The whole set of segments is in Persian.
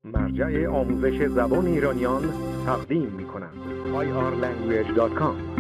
مرجع آموزش زبان ایرانیان تقدیم می‌کند. irlanguage.com.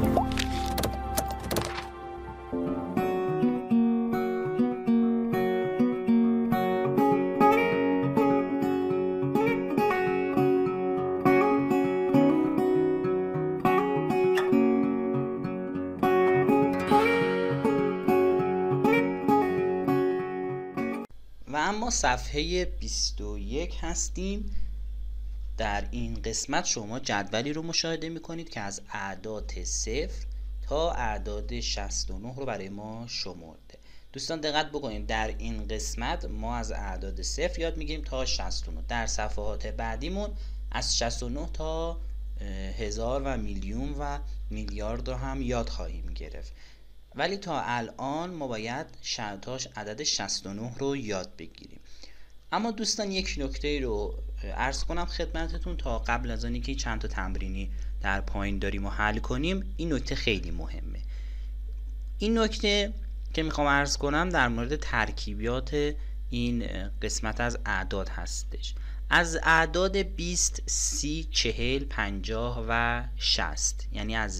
و اما صفحه 21 هستیم. در این قسمت شما جدولی رو مشاهده میکنید که از اعداد 0 تا اعداد 69 رو برای ما شمرده. دوستان دقت بکنید، در این قسمت ما از اعداد 0 یاد میگیریم تا 69. در صفحات بعدیمون از 69 تا هزار و میلیون و میلیارد رو هم یاد خواهیم گرفت، ولی تا الان ما باید شرطاش عدد 69 رو یاد بگیریم. اما دوستان یک نکته رو عرض کنم خدمتتون تا قبل از آنی که چند تا تمرینی در پایین داریم و حل کنیم. این نکته خیلی مهمه. این نکته که میخوام عرض کنم در مورد ترکیبیات این قسمت از اعداد هستش. از اعداد 20 30 40 50 و 60، یعنی از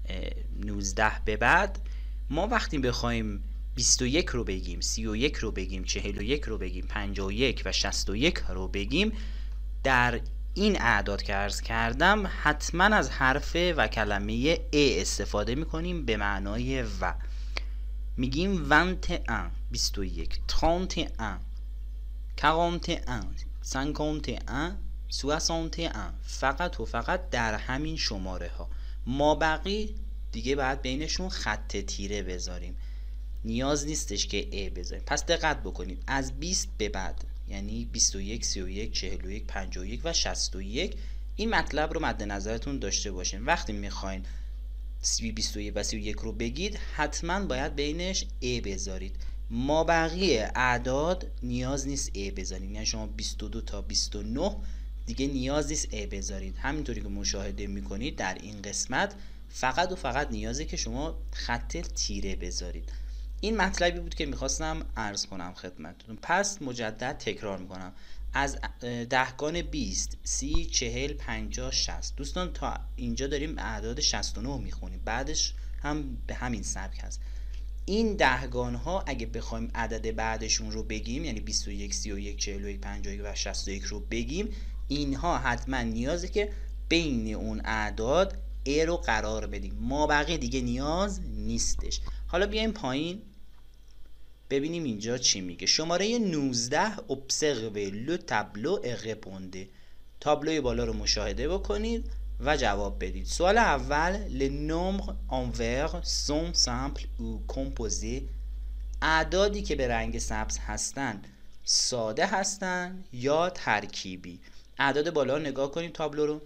19 به بعد ما وقتی بخوایم 21 رو بگیم، 31 رو بگیم، 41 رو بگیم، 51 و 61 رو بگیم، در این اعداد که عرض کردم حتما از حرف و کلمه ا استفاده میکنیم به معنای و. میگیم 21 21 31 41 51 61 فقط و فقط در همین شماره ها. ما بقی دیگه باید بینشون خط تیره بذاریم، نیاز نیستش که ا بذاریم. پس دقت بکنید، از 20 به بعد یعنی 21 31 41 51 و 61 این مطلب رو مد نظرتون داشته باشین. وقتی میخواین 21 و 31 رو بگید حتما باید بینش ا بذارید. ما بقیه اعداد نیاز نیست ا بذارید، یعنی شما 22 تا 29 دیگه نیاز نیست ا بذارید. همینطوری که مشاهده میکنید در این قسمت فقط و فقط نیازه که شما خط تیره بذارید. این مطلبی بود که میخواستم عرض کنم خدمتتون. پس مجدد تکرار میکنم. از دهگان 20 30 40 50 60 دوستان تا اینجا داریم اعداد 69 میخونیم، بعدش هم به همین سبک هست. این دهگان ها اگه بخوایم عدد بعدشون رو بگیم، یعنی 21 31 41 51 و 61 رو بگیم، اینها حتما نیازه که بین اون اعداد ا رو قرار بدیم. ما بقیه دیگه نیاز نیستش. حالا بیایم پایین ببینیم اینجا چی میگه. شماره 19 observe le tableau et répondez. تابلوی بالا رو مشاهده بکنید و جواب بدید. سوال اول les nombres en vert sont simples ou composés. اعدادی که به رنگ سبز هستن ساده هستن یا ترکیبی؟ اعداد بالا رو نگاه کنید تابلو رو.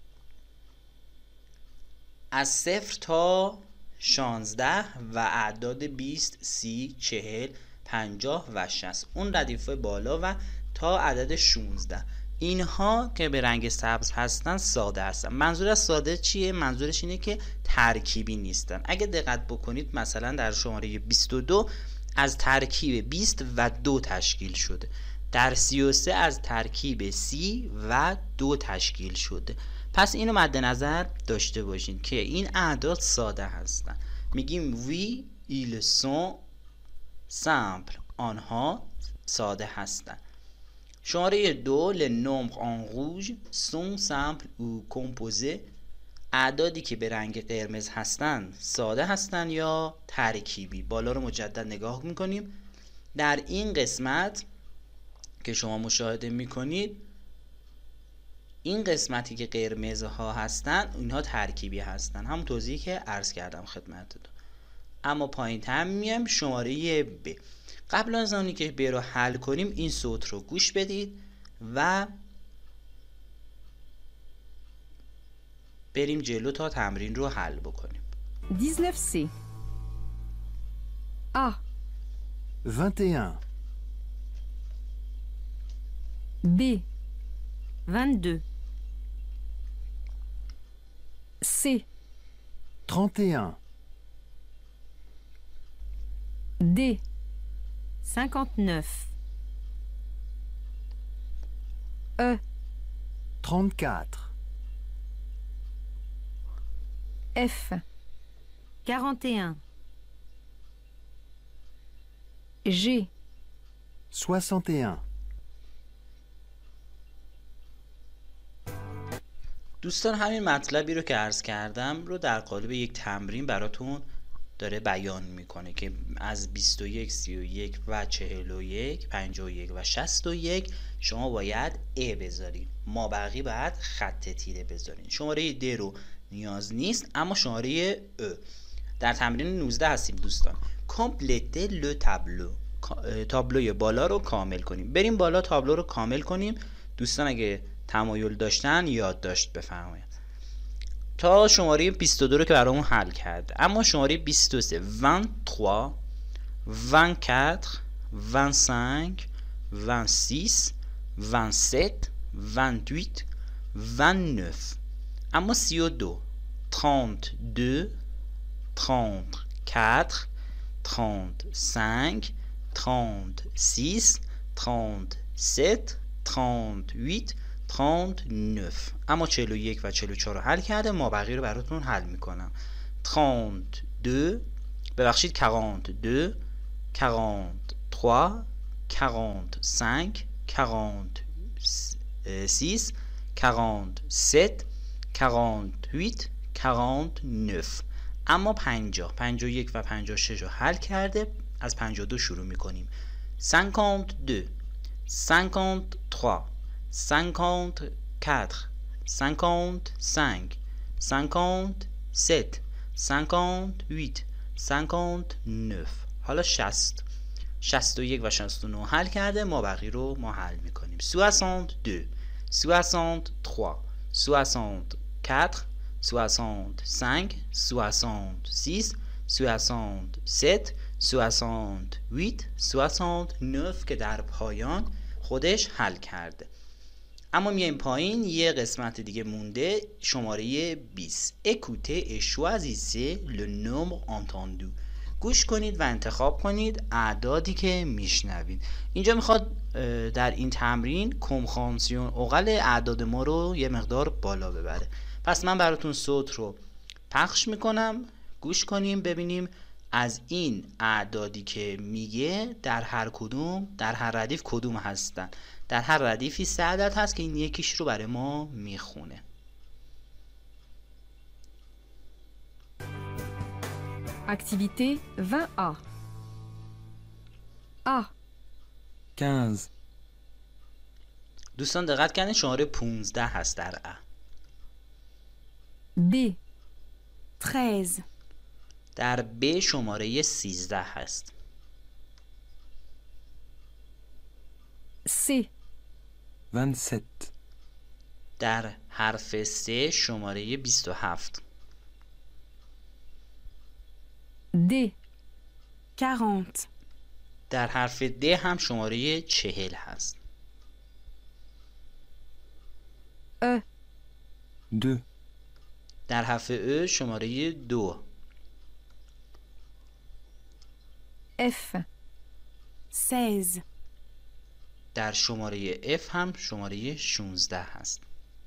از 0 تا 16 و اعداد 20 30 40 50 و 60 اون ردیف بالا و تا عدد 16 اینها که به رنگ سبز هستن ساده هستن. منظور از ساده چیه؟ منظورش اینه که ترکیبی نیستن. اگه دقت بکنید مثلا در شماره 22 از ترکیب 20 و 2 تشکیل شده، در 33 از ترکیب 30 و 2 تشکیل شده. پس اینو مد نظر داشته باشین که این اعداد ساده هستن. میگیم وی ils sont simples، آنها ساده هستن. شماره 2 les nombres en rouge sont simples ou composés. اعدادی که به رنگ قرمز هستن ساده هستن یا ترکیبی؟ بالا رو مجدد نگاه میکنیم. در این قسمت که شما مشاهده میکنید، این قسمتی که قرمز ها هستن اینها ترکیبی هستن، هم توضیحی که عرض کردم خدمتتون. اما پایین تر میایم شماره ب. قبل از آنی که ب رو حل کنیم این صوت رو گوش بدید و بریم جلو تا تمرین رو حل بکنیم. 19C A 21, B 22 C 31, D 59 E, 34, F. 41. G. 61, دوستان همین مطلبی رو که عرض کردم رو در قالب یک تمرین براتون داره بیان میکنه که از 21 31 و 41 51 و 61 شما باید ا بذارین، ما بقی باید خط تیره بذارین. شماره د رو نیاز نیست، اما شماره ا. در تمرین 19 هستیم دوستان. کامپلته لو تابلو، تابلوی بالا رو کامل کنیم. بریم بالا تابلو رو کامل کنیم. دوستان اگه تمایل داشتن یادداشت بفرمایید تا شماره 22 رو که برامون حل کرد. اما شماره 23 23 24 25 26 27 28 29. اما 32 32 34 35 36 37 38 39. اما 41 و 44 رو حل کرده، ما بقیه رو براتون حل میکنم. 32 ببخشید 42 43 45 46 47 48 49. اما 50 51 و 56 رو حل کرده، از 52 شروع میکنیم. 52 53 54 55 57 58 59. حالا 60 61 و 69 حل کرده، ما بقیه رو ما حل میکنیم. 62 63 64 65 66 67 68 69 که در پایان خودش حل کرده. اما میایم پایین، یه قسمت دیگه مونده، شماره 20. Écoutez et choisissez le nombre entendu. گوش کنید و انتخاب کنید اعدادی که میشنوید. اینجا میخواد در این تمرین کمخانسیون اوغل اعداد ما رو یه مقدار بالا ببره. پس من براتون صوت رو پخش میکنم، گوش کنیم ببینیم از این اعدادی که میگه در هر کدوم، در هر ردیف کدوم هستن. در هر ردیفی 3 عدد هست که این یکیش رو برای ما میخونه. Activité 20A. A. 15, دوستان دقت کردین شماره 15 هست در ا. B. 13. در ب شماره 13 هست. C. 27, در حرف س شماره 27. D. 40, در حرف د هم شماره 40 هست. E. 2, در حرف ا شماره 2. F, 16, در شماره F هم شماره 16 هست.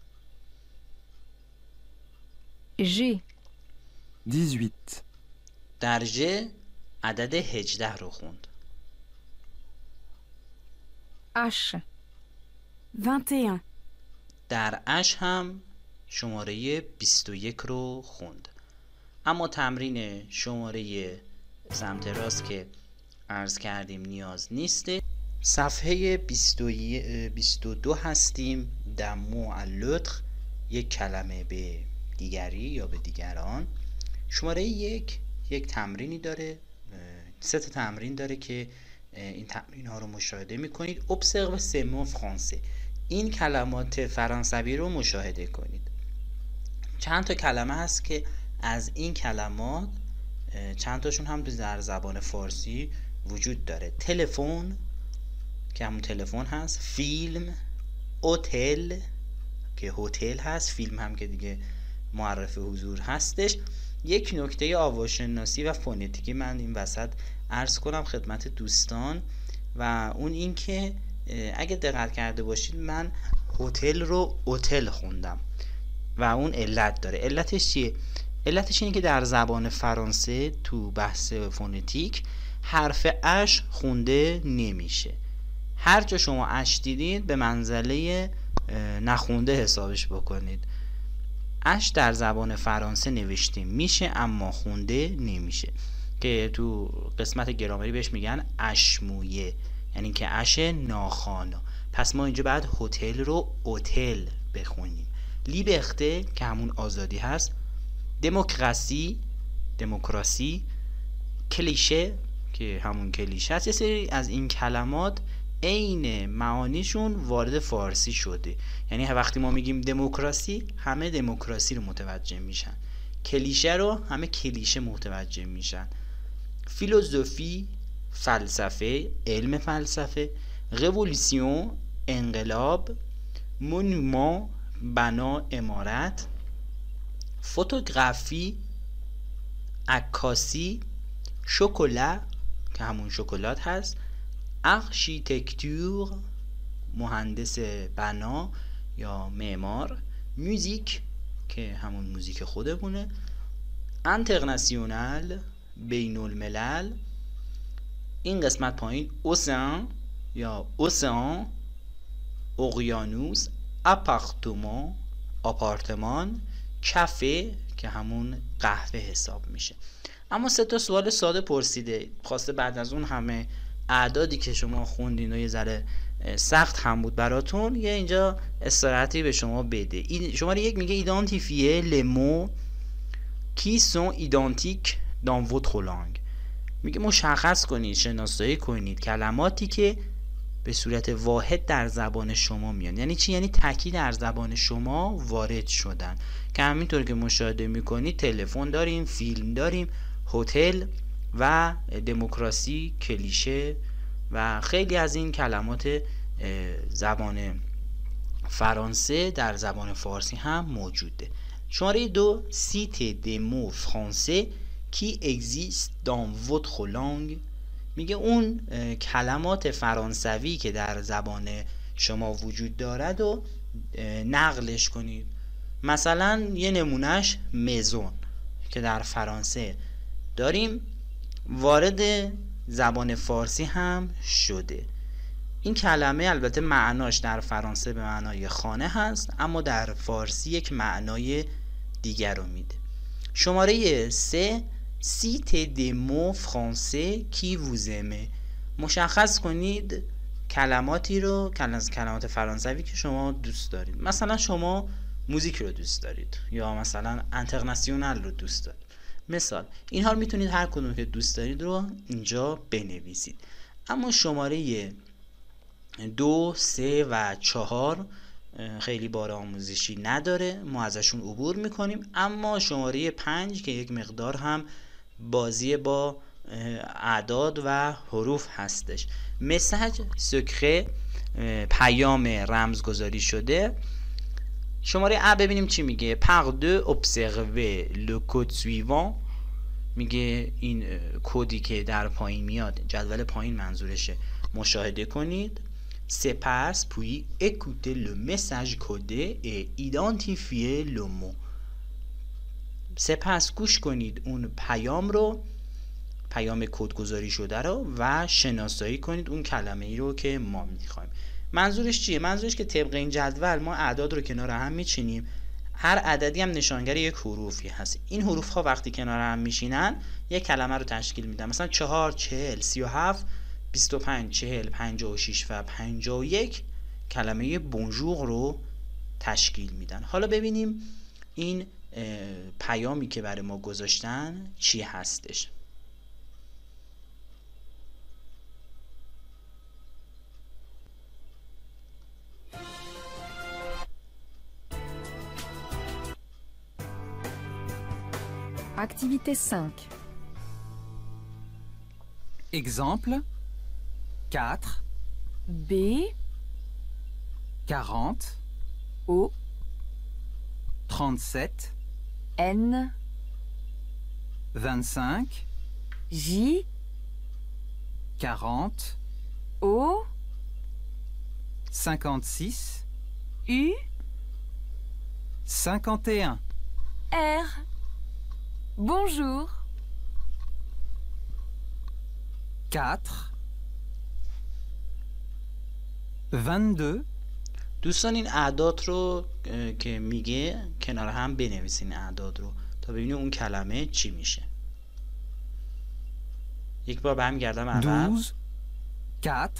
G. 18, در ژ عدد 18 رو خوند. H. 21, در اش هم شماره 21 رو خوند. اما تمرین شماره سمت راست که عرض کردیم نیاز نیسته. صفحه 22 هستیم. در مو اللطخ، یک کلمه به دیگری یا به دیگران. شماره یک تمرینی داره، 3 تا تمرین داره که این تمرین ها رو مشاهده میکنید. observe ces mots français، این کلمات فرانسوی رو مشاهده کنید. چند تا کلمه هست که از این کلمات چند تاشون هم در زبان فارسی وجود داره. تلفن که همون تلفن هست، فیلم، هتل که هتل هست، فیلم هم که دیگه معرف حضور هستش. یک نکته آواشناسی و فونتیکی من این وسط عرض کنم خدمت دوستان و اون این که اگه دقت کرده باشید من هتل رو اوتل خوندم و اون علت داره. علتش چیه؟ علتش اینه که در زبان فرانسه تو بحث فونتیک حرف اش خونده نمیشه. هر جا شما اش دیدید به منزله نخونده حسابش بکنید. اش در زبان فرانسه نوشته میشه اما خونده نمیشه که تو قسمت گرامری بهش میگن اشمویه، یعنی که اش ناخوانا. پس ما اینجا بعد هتل رو اوتل بخونیم. لیبرته که همون آزادی هست، دموکراسی، کلیشه که همون کلیشه هست. یه سری از این کلمات عین معانیشون وارد فارسی شده، یعنی وقتی ما میگیم دموکراسی همه دموکراسی رو متوجه میشن، کلیشه رو همه کلیشه متوجه میشن. فیلوزوفی فلسفه، علم فلسفه، رولوسیون انقلاب، مونومان بنا عمارت، فوتوگرافی عکاسی، شکلا که همون شکلات هست، آرشیتکتور مهندس بنا یا معمار، موزیک که همون موزیک خودمونه، انترناسیونال بین الملل. این قسمت پایین اوسان یا اوسان، اقیانوس، آپارتمان، کافه که همون قهوه حساب میشه. اما 3 سوال ساده پرسیده، خواسته بعد از اون همه اعدادی که شما خوندین و یه ذره سخت هم بود براتون، یه اینجا استراحتی به شما بده. شماره 1 میگه ایدانتیفیه لمو کی سون ایدانتیک دان ووتر لانگ. میگه مشخص کنید، شناسایی کنید کلماتی که به صورت واحد در زبان شما میان. یعنی چی؟ یعنی تکی در زبان شما وارد شدن، که همینطور که مشاهده میکنید تلفن داریم، فیلم داریم، هتل و دموکراسی، کلیشه و خیلی از این کلمات زبان فرانسه در زبان فارسی هم موجوده. شماره 2 سیت des mots français qui existent dans votre langue. میگه اون کلمات فرانسوی که در زبان شما وجود دارد و نقلش کنید. مثلا یه نمونهش مزون که در فرانسه داریم وارد زبان فارسی هم شده. این کلمه البته معناش در فرانسه به معنای خانه هست، اما در فارسی یک معنای دیگر رو میده. شماره 3 سیت des mots français qui vous aimez. مشخص کنید کلماتی رو، کلمات فرانسوی که شما دوست دارید. مثلا شما موزیک رو دوست دارید یا مثلا انترناسیونال رو دوست دارید. مثال اینها رو میتونید هر کدوم که دوست دارید رو اینجا بنویسید. اما شماره 2 3 و 4 خیلی بار آموزشی نداره، ما ازشون عبور میکنیم. اما شماره 5 که یک مقدار هم بازی با اعداد و حروف هستش. مساج سکره، پیام رمزگذاری شده. شماره ا ببینیم چی میگه. par deux observer le code suivant. میگه این کدی که در پایین میاد، جدول پایین منظورشه، مشاهده کنید. سپس puis écoutez le message codé et identifiez le mot. سپس گوش کنید اون پیام رو، پیام کدگذاری شده رو، و شناسایی کنید اون کلمه ای رو که ما میخوایم. منظورش چیه؟ منظورش که طبق این جدول ما اعداد رو کنار هم میچینیم، هر عددی هم نشانگر یک حروفی هست. این حروف ها وقتی کنار هم میشینن یک کلمه رو تشکیل میدن. مثلا 4 40 37 25 40 56 و 51 کلمه بونژور رو تشکیل میدن. حالا ببینیم این پیامی که برای ما گذاشتن چی هستش. Activité 5. Exemple 4, B, 40, O, 37, N, 25, J, 40, O, 56, U, 51, R. Bonjour. 4, 22, دوستان این اعداد رو که میگه کنار هم بنویسین اعداد رو تا ببینید اون کلمه چی میشه. یک بار برمیگردم عقب. 12, 4,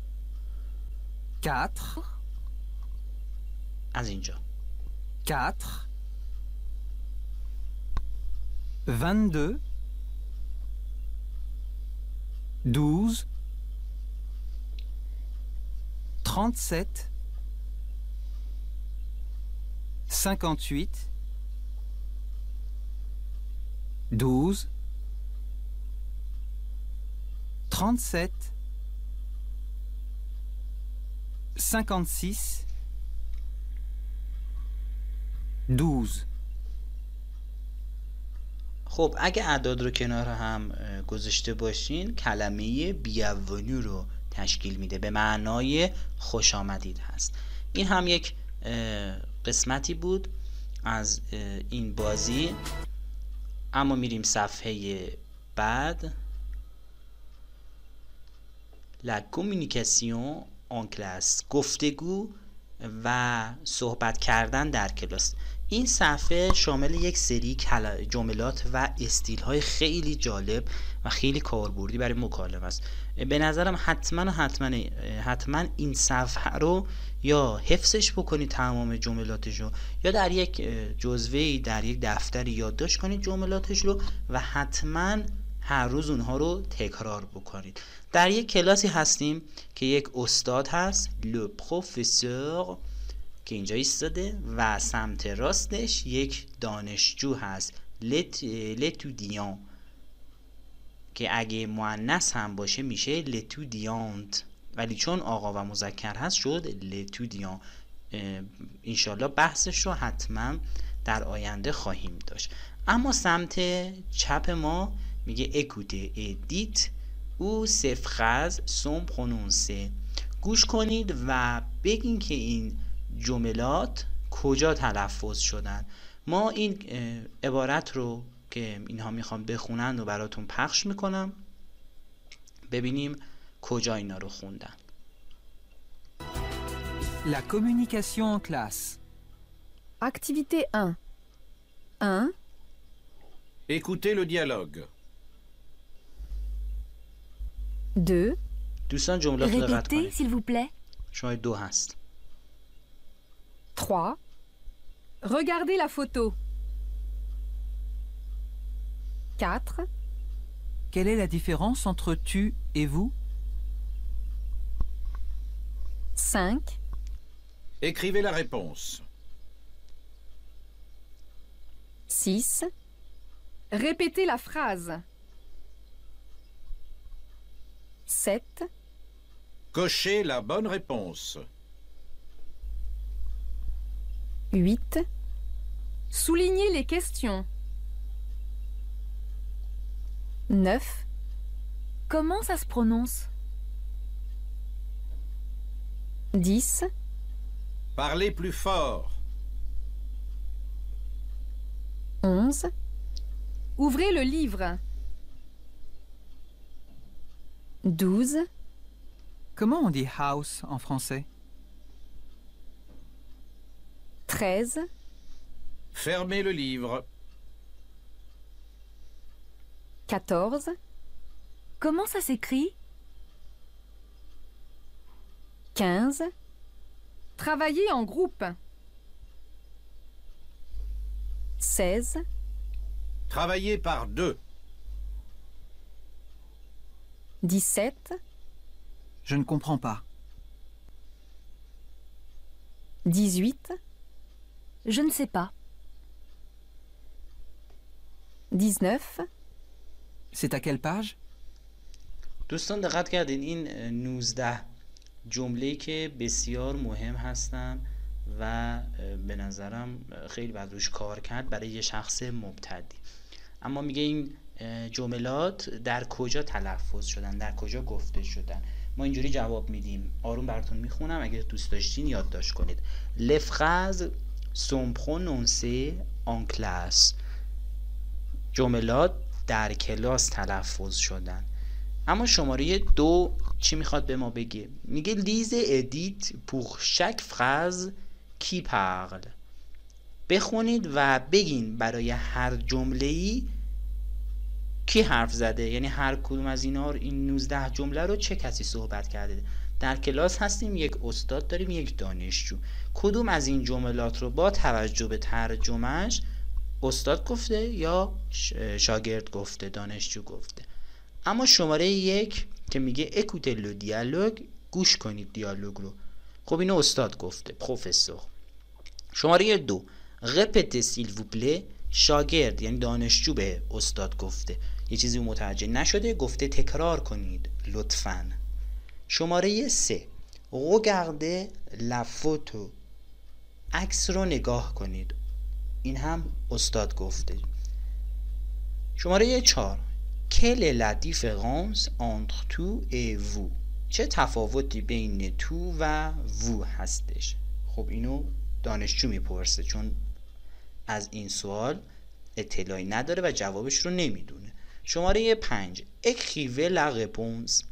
4, از اینجا 4, 22, 12, 37, 58, 12, 37, 56, 12. خب اگه اعداد رو کنار هم گذاشته باشین کلمه بیاونو رو تشکیل میده، به معنای خوش آمدید هست. این هم یک قسمتی بود از این بازی. اما میریم صفحه بعد. La communication en classe، گفتگو و صحبت کردن در کلاس. این صفحه شامل یک سری جملات و استیل های خیلی جالب و خیلی کاربردی برای مکالمه است. به نظرم حتما این صفحه رو یا حفظش بکنید تمام جملاتش رو، یا در یک جزوه‌ای در یک دفتری یادداشت کنید جملاتش رو و حتما هر روز اونها رو تکرار بکنید. در یک کلاسی هستیم که یک استاد هست، لو پروفسور، که اینجا ایستاده و سمت راستش یک دانشجو هست، لتودیان، که اگه مؤنث هم باشه میشه لتودیانت، ولی چون آقا و مذکر هست شد لتودیان. انشالله بحثش رو حتما در آینده خواهیم داشت. اما سمت چپ ما میگه écoutez et dites où ces phrases sont prononcées. گوش کنید و بگین که این جملات کجا تلفظ شدن. ما این عبارت رو که اینها میخوام بخونن و براتون پخش میکنم، ببینیم کجا اینا رو خوندن. La communication en classe. Activité 1. 1, Écoutez le dialogue. 2, دوستان جملات رو دقت Répétez, کنید. s'il vous plaît. شماره 2 هست. 3. Regardez la photo. 4, Quelle est la différence entre tu et vous? 5, Écrivez la réponse. 6. Répétez la phrase. 7, Cochez la bonne réponse. 8. Soulignez les questions. 9, Comment ça se prononce? 10, Parlez plus fort. 11. Ouvrez le livre. 12, Comment on dit house en français? 13, Fermez le livre. 14, Comment ça s'écrit? 15. Travailler en groupe. 16, Travaillez par deux. 17, Je ne comprends pas. 18, Je ne sais pas. 19, C'est à quelle page? دوستان دقت کردین این 19 جمله‌ای که بسیار مهم هستن و به نظرم خیلی باید روش کار کرد برای یه شخص مبتدی. اما میگه این جملات در کجا تلفظ شدن، در کجا گفته شدن. ما اینجوری جواب میدیم. آروم براتون میخونم اگه دوست داشتین یادداشت کنید. Les phrases sont prononcées en classe. جملات در کلاس تلفظ شدن. اما شماره 2 چی میخواد به ما بگه؟ میگه لیز ادیت pour chaque phrase qui parle. بخونید و بگین برای هر جمله‌ای کی حرف زده، یعنی هر کدوم از اینا این 19 جمله رو چه کسی صحبت کرده. در کلاس هستیم، یک استاد داریم، یک دانشجو. کدوم از این جملات رو با توجه به ترجمهش استاد گفته یا شاگرد گفته، دانشجو گفته. اما شماره 1 که میگه écoutez le dialogue، گوش کنید دیالوگ رو، خب اینو استاد گفته، پروفسور. شماره 2 répétez s'il vous plaît، شاگرد یعنی دانشجو به استاد گفته، یه چیزی متوجه نشده گفته تکرار کنید لطفاً. شماره 3 regardez la photo، عکس رو نگاه کنید، این هم استاد گفته. شماره 4 quelle est la différence entre tu et vous، چه تفاوتی بین تو و vous هستش. خب اینو دانشجو میپرسه چون از این سوال اطلاعی نداره و جوابش رو نمیدونه. شماره 5 écrivez la réponse،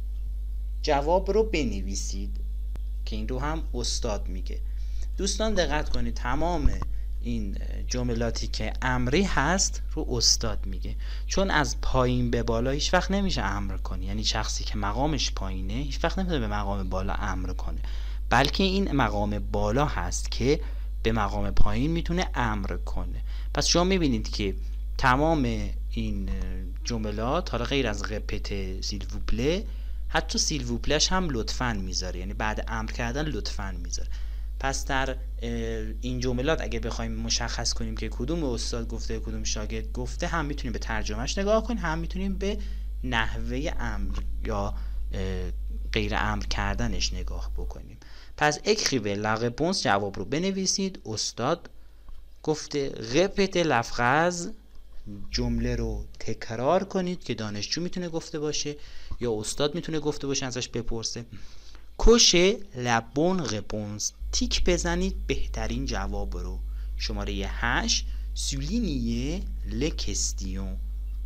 جواب رو بنویسید که این رو هم استاد میگه. دوستان دقت کنید تمام این جملاتی که امری هست رو استاد میگه، چون از پایین به بالا هیچ وقت نمیشه امر کنی، یعنی شخصی که مقامش پایینه هیچ وقت نمیتونه به مقام بالا امر کنه، بلکه این مقام بالا هست که به مقام پایین میتونه امر کنه. پس شما میبینید که تمام این جملات حالا غیر از رپته سیل وو پله، حتی سیل وو پلش هم لطفاً میذاره، یعنی بعد امر کردن لطفاً میذاره. پس در این جملات اگه بخوایم مشخص کنیم که کدوم استاد گفته کدوم شاگرد گفته، هم میتونیم به ترجمهش نگاه کنیم، هم میتونیم به نحوه امر یا غیر امر کردنش نگاه بکنیم. پس écrivez la réponse، جواب رو بنویسید. استاد گفته répétez la phrase، جمله رو تکرار کنید که دانشجو میتونه گفته باشه یا استاد میتونه گفته باشه ازش بپرسه. cocher la bonne réponse، تیک بزنید بهترین جواب رو. شماره 8 souligner les questions،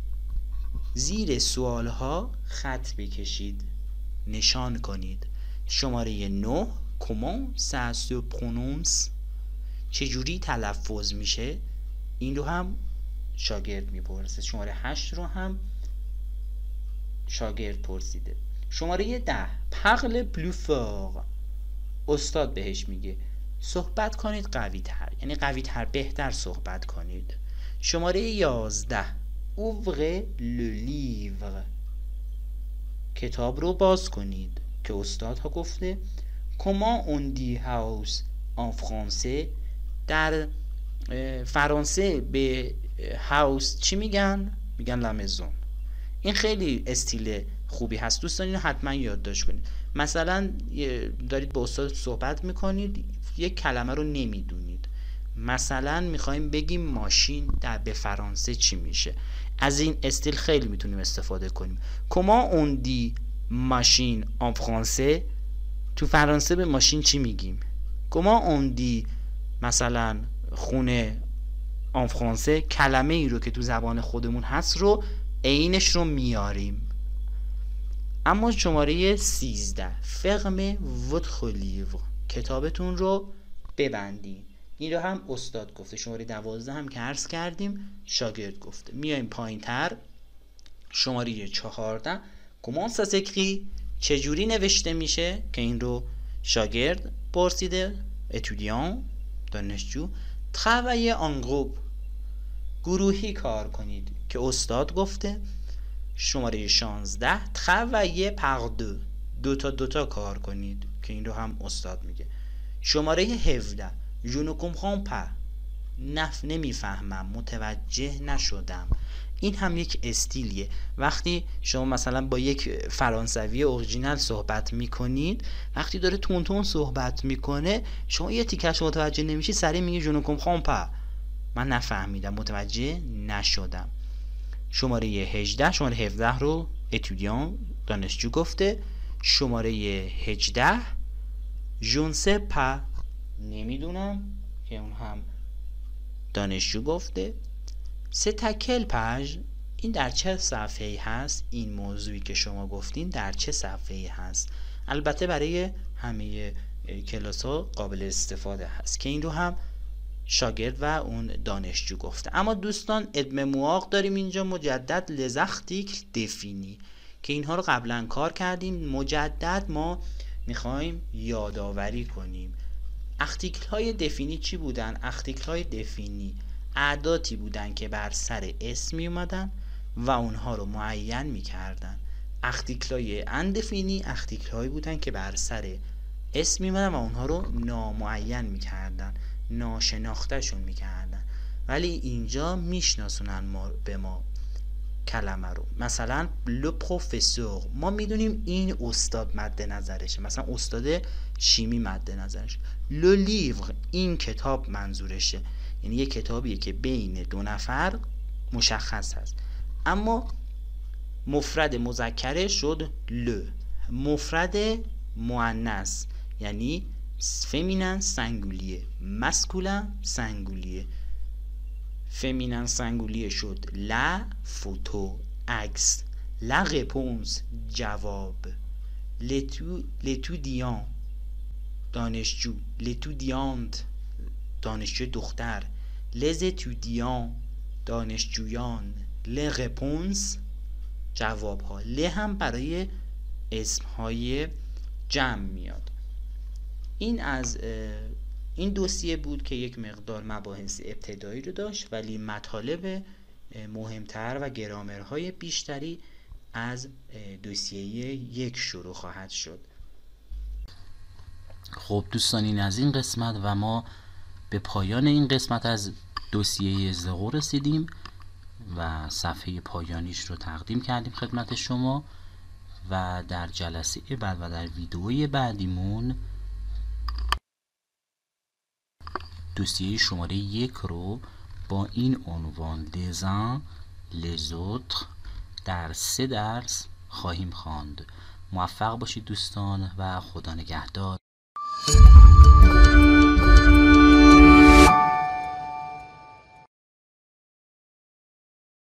زیر سوال ها خط بکشید، نشان کنید. شماره 9 comment ça se prononce، چجوری تلفظ میشه، این رو هم شاگرد میپرسه. شماره 8 رو هم شاگرد پرسیده. شماره 10 parle plus fort، استاد بهش میگه صحبت کنید قوی تر، یعنی قوی تر بهتر صحبت کنید. شماره 11 ouvrez le livre، کتاب رو باز کنید که استاد ها گفته comment on dit house en français، در فرانسه به هاوس چی میگن؟ میگن لامزون. این خیلی استیل خوبی هست دوستان، اینو حتما یادداشت کنید. مثلا دارید با استاد صحبت میکنید، یک کلمه رو نمیدونید، مثلا میخوایم بگیم ماشین در به فرانسه چی میشه، از این استیل خیلی میتونیم استفاده کنیم. comment on dit machine en français، تو فرانسه به ماشین چی میگیم؟ comment on dit مثلا خونه en français، کلمه ای رو که تو زبان خودمون هست رو عینش رو میاریم. اما شماره 13 fermez votre livre، کتابتون رو ببندید. این رو هم استاد گفته. شماره 12 هم که عرض کردیم شاگرد گفته. میایم پایین تر. شماره 14 comment ça s'écrit، چجوری نوشته میشه، که این رو شاگرد پرسیده، étudiant دانشجو. travailler en groupe، گروهی کار کنید که استاد گفته. شماره 16 travailler par deux، دوتا کار کنید که این رو هم استاد میگه. شماره 17 je ne comprends pas، نمیفهمم، متوجه نشدم. این هم یک استیلیه. وقتی شما مثلا با یک فرانسوی اورجینال صحبت میکنید، وقتی داره تون تون صحبت میکنه شما یه تیکش متوجه نمیشی، سریع میگی je ne comprends pas، من نفهمیدم، متوجه نشدم. شماره 18 رو étudiant دانشجو گفته. شماره 18 ژونسه پا، نمیدونم، که اون هم دانشجو گفته. ستکل پاژ، این در چه صفحه‌ای هست؟ این موضوعی که شما گفتین در چه صفحه‌ای هست؟ البته برای همه کلاس‌ها قابل استفاده هست که این رو هم شاگرد و اون دانشجو گفته. اما دوستان ادم مواق داریم اینجا، مجدد لزختیکل دفینی، که اینها رو قبلا کار کردیم. مجدد ما میخوایم یادآوری کنیم. اختیکل های دفینی چی بودن؟ اختیکل های دفینی اعدادی بودن که بر سر اسم می اومدن و اونها رو معین می کردن. اختیکل های اندفینی اختیکل هایی بودن که بر سر اسم می اومدن و اونها رو نامعین می کردن، ناشناخته شون می کردن. ولی اینجا میشناسونن به ما کلمه رو. مثلا لو پروفسور، ما میدونیم این استاد مد نظرشه، مثلا استاد شیمی مد نظرشه. لو لیور، این کتاب منظورشه، یعنی یه کتابیه که بین دو نفر مشخص هست. اما مفرد مذکره شد لو، مفرد مؤنث یعنی فمینن سنگولیه، مسکولن سنگولیه. فمینن سنگولیه شد لا فوتو، عکس. لا رپونس، جواب. لتودیان، دانشجو. لتودیانت، دانشجو دختر. لزتودیان، دانشجویان. لرپونس، جواب ها. ل هم برای اسم های جمع میاد. این از این دوسیه بود که یک مقدار مباحث ابتدایی رو داشت، ولی مطالب مهمتر و گرامرهای بیشتری از دوسیه 1 شروع خواهد شد. خب دوستان، این از این قسمت و ما به پایان این قسمت از دوسیه زغو رسیدیم و صفحه پایانیش رو تقدیم کردیم خدمت شما و در جلسه بعد و در ویدئوی بعدیمون دوسیه شماره 1 رو با این عنوان les uns les autres در 3 درس خواهیم خواند. موفق باشید دوستان و خدا نگهدار.